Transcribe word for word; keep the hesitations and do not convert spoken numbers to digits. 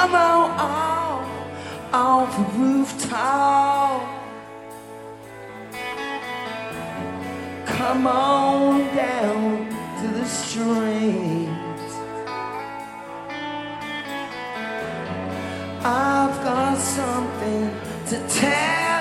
Come on off, off the rooftop. Come on down to the street. I've got something to tell